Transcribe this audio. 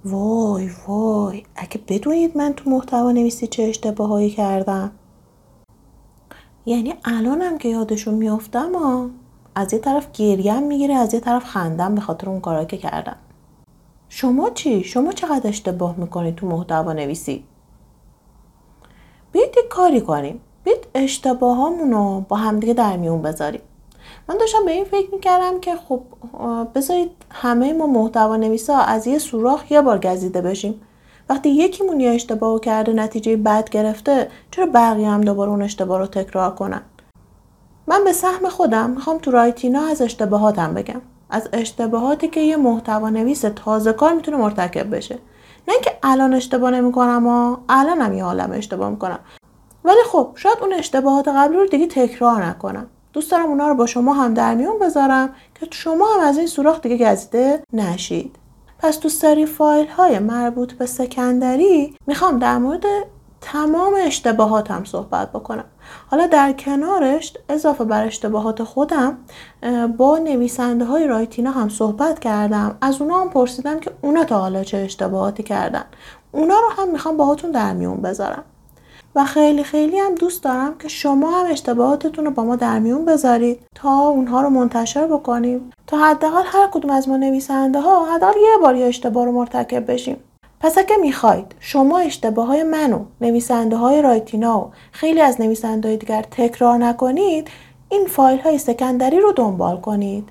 وای وای، اگه بدونید من تو محتوا نویسی چه اشتباهایی کردم. یعنی الانم که یادشون میافتم از یه طرف گریم میگیره، از یه طرف خندم به خاطر اون کارا که کردم. شما چی؟ شما چقدر اشتباه میکنید تو محتوا نویسی؟ بیایید یک کاری کنیم، بیایید اشتباهامونو با همدیگه در میون بذاریم. من داشتم به این فکر میکردم که خب بذارید همه ما محتوا نویسا از یه سوراخ یه بار گزیده بشیم. وقتی یکیمون یه اشتباهو کرده، نتیجه بد گرفته، چرا بقیه هم دوباره اون اشتباه رو تکرار کنن؟ من به سهم خودم میخوام تو رایتینا از اشتباهاتم بگم، از اشتباهاتی که یه محتوا نویس تازه کار میتونه مرتکب بشه. نه اینکه الان اشتباه نمیکنم الانم یه عالمه اشتباه میکنم، ولی خب شاید اون اشتباهات قبلی رو دیگه تکرار نکنم. دوست دارم اونا رو با شما هم در میون بذارم که شما هم از این سوراخ دیگه گزیده نشید. پس تو سری فایل های مربوط به سکندری میخوام در مورد تمام اشتباهاتم صحبت بکنم. حالا در کنارش اضافه بر اشتباهات خودم با نویسنده های رایتینا هم صحبت کردم، از اونا هم پرسیدم که اونا تا حالا چه اشتباهاتی کردن. اونا رو هم میخوام باهاتون در میون بذارم و خیلی خیلی هم دوست دارم که شما هم اشتباهاتتون رو با ما در میون بذارید تا اونها رو منتشر بکنیم، تا حداقل هر کدوم از ما نویسنده ها حداقل یه بار یه اشتباه رو مرتکب بشیم. پس اگه میخواید شما اشتباه های منو، نویسنده های رایتینا و خیلی از نویسنده های دیگر تکرار نکنید، این فایل های سکندری رو دنبال کنید.